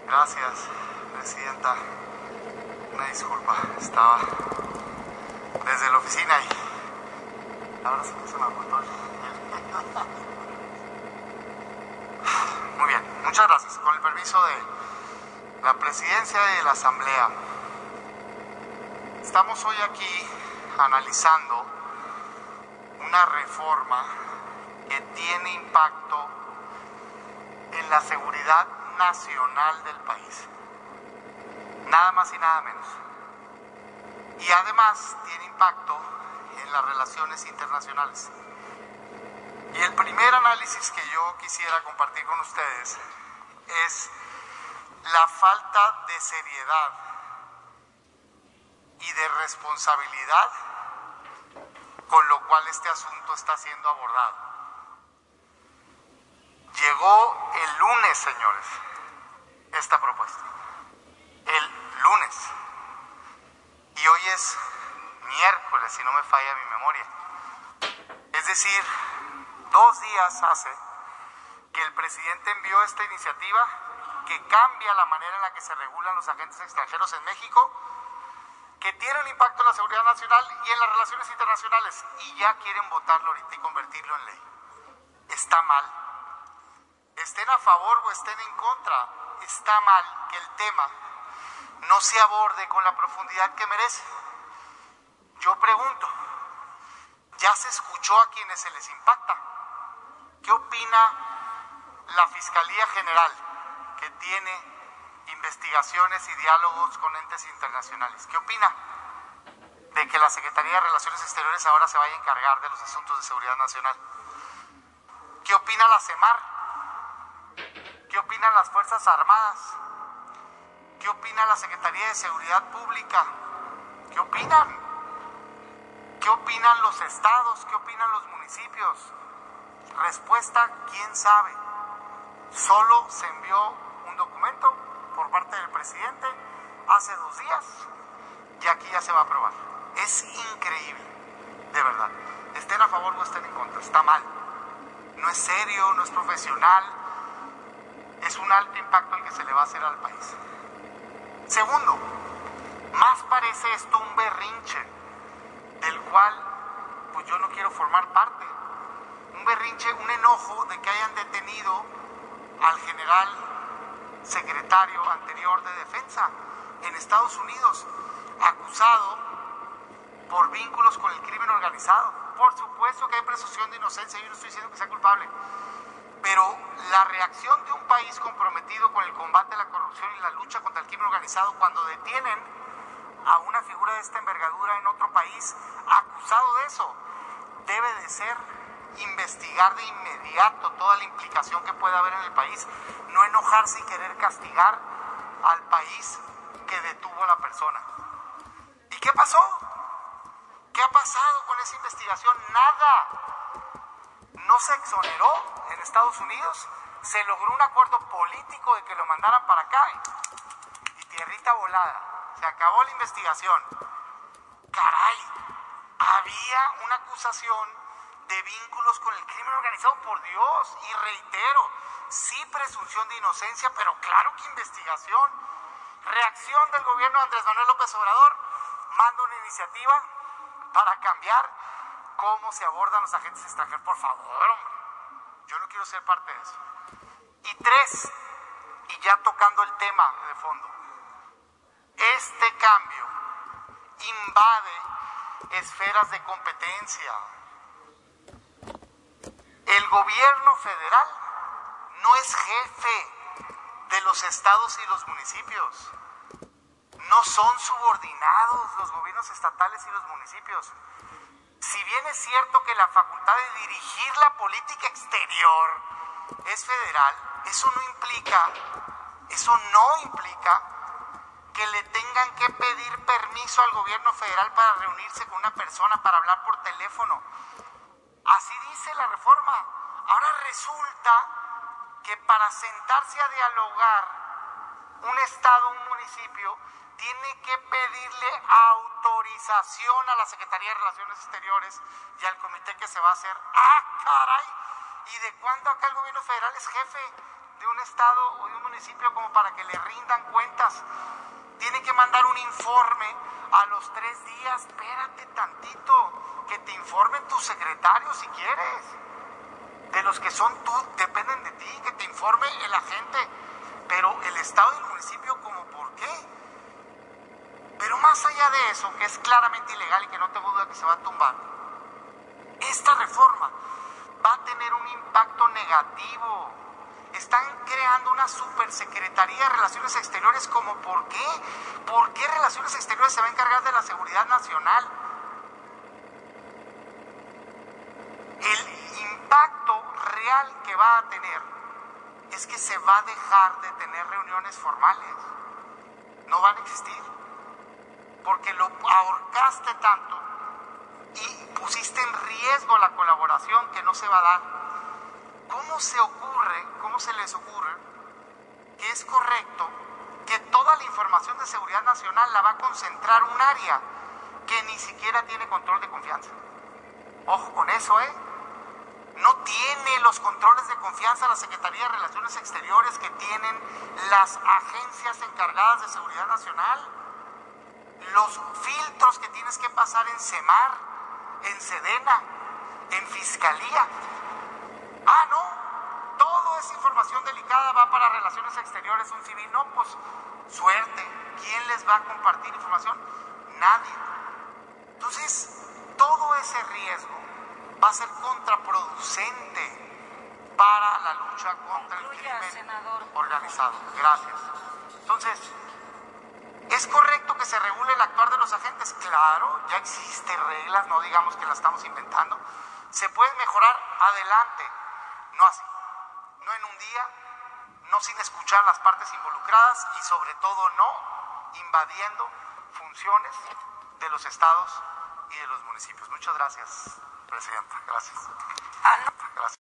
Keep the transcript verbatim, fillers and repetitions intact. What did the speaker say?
Gracias, presidenta. Una disculpa, estaba desde la oficina y ahora sí que se me apuntó. Muy bien, muchas gracias. Con el permiso de la presidencia de la Asamblea, estamos hoy aquí analizando una reforma que tiene impacto en la seguridad nacional del país, nada más y nada menos, y además tiene impacto en las relaciones internacionales. Y el primer análisis que yo quisiera compartir con ustedes es la falta de seriedad y de responsabilidad con lo cual este asunto está siendo abordado. Llegó el lunes, señores, esta propuesta. El lunes. Y hoy es miércoles, si no me falla mi memoria. Es decir, dos días hace que el presidente envió esta iniciativa que cambia la manera en la que se regulan los agentes extranjeros en México, que tiene un impacto en la seguridad nacional y en las relaciones internacionales, y ya quieren votarlo ahorita y convertirlo en ley. Está mal. Estén a favor o estén en contra, está mal que el tema no se aborde con la profundidad que merece. Yo pregunto, ¿ya se escuchó a quienes se les impacta? ¿Qué opina la Fiscalía General, que tiene investigaciones y diálogos con entes internacionales? ¿Qué opina de que la Secretaría de Relaciones Exteriores ahora se vaya a encargar de los asuntos de seguridad nacional? ¿Qué opina la CEMAR? ¿Qué opinan las Fuerzas Armadas? ¿Qué opina la Secretaría de Seguridad Pública? ¿Qué opinan? ¿Qué opinan los estados? ¿Qué opinan los municipios? Respuesta, quién sabe. Solo se envió un documento por parte del presidente hace dos días y aquí ya se va a aprobar. Es increíble, de verdad. Estén a favor o estén en contra, está mal. No es serio, no es profesional. Es un alto impacto el que se le va a hacer al país. Segundo, más parece esto un berrinche del cual pues yo no quiero formar parte. Un berrinche, un enojo de que hayan detenido al general secretario anterior de Defensa en Estados Unidos, acusado por vínculos con el crimen organizado. Por supuesto que hay presunción de inocencia, yo no estoy diciendo que sea culpable, pero la reacción de un país comprometido con el combate a la corrupción y la lucha contra el crimen organizado cuando detienen a una figura de esta envergadura en otro país acusado de eso, debe de ser investigar de inmediato toda la implicación que pueda haber en el país, no enojarse y querer castigar al país que detuvo a la persona. ¿Y qué pasó? ¿Qué ha pasado con esa investigación? Nada. No se exoneró en Estados Unidos, se logró un acuerdo político de que lo mandaran para acá y tierrita volada, se acabó la investigación. Caray, había una acusación de vínculos con el crimen organizado, por Dios, y reitero, sí presunción de inocencia, pero claro que investigación. Reacción del gobierno de Andrés Manuel López Obrador, manda una iniciativa para cambiar cómo se abordan los agentes extranjeros. Por favor, hombre, yo no quiero ser parte de eso. Y tres, y ya tocando el tema de fondo, este cambio invade esferas de competencia. El gobierno federal no es jefe de los estados y los municipios. No son subordinados los gobiernos estatales y los municipios. Si bien es cierto que la facultad de dirigir la política exterior es federal, eso no implica, eso no implica que le tengan que pedir permiso al gobierno federal para reunirse con una persona, para hablar por teléfono. Así dice la reforma. Ahora resulta que para sentarse a dialogar un estado, un municipio, tiene que pedirle autorización a la Secretaría de Relaciones Exteriores y al comité que se va a hacer. ¡Ah, caray! ¿Y de cuándo acá el gobierno federal es jefe de un estado o de un municipio como para que le rindan cuentas. Tiene que mandar un informe a los tres días. Espérate tantito, que te informen tus secretarios si quieres. De los que son tú, dependen de ti, que te informe el agente. Pero el estado y el municipio, ¿como por qué? Pero más allá de eso, que es claramente ilegal y que no tengo duda que se va a tumbar, esta reforma va a tener un impacto negativo. Están creando una supersecretaría de Relaciones Exteriores, ¿como por qué? ¿Por qué Relaciones Exteriores se va a encargar de la seguridad nacional? El impacto real que va a tener es que se va a dejar de tener reuniones formales. No van a existir. Porque lo ahorcaste tanto y pusiste en riesgo la colaboración que no se va a dar. ¿Cómo se ocurre, cómo se les ocurre que es correcto que toda la información de seguridad nacional la va a concentrar un área que ni siquiera tiene control de confianza? Ojo con eso, ¿eh? No tiene los controles de confianza la Secretaría de Relaciones Exteriores que tienen las agencias encargadas de seguridad nacional. Los filtros que tienes que pasar en SEMAR, en SEDENA, en Fiscalía. Ah, no, toda esa información delicada va para Relaciones Exteriores, un civil. No, pues suerte. ¿Quién les va a compartir información? Nadie. Entonces, todo ese riesgo va a ser contraproducente para la lucha contra el crimen organizado. Gracias. Entonces, ¿es correcto que se regule el actuar de los agentes? Claro, ya existen reglas, no digamos que las estamos inventando. ¿Se puede mejorar? Adelante. No así. No en un día, no sin escuchar las partes involucradas y sobre todo no invadiendo funciones de los estados y de los municipios. Muchas gracias, Presidenta. Gracias. Ah, no. Gracias.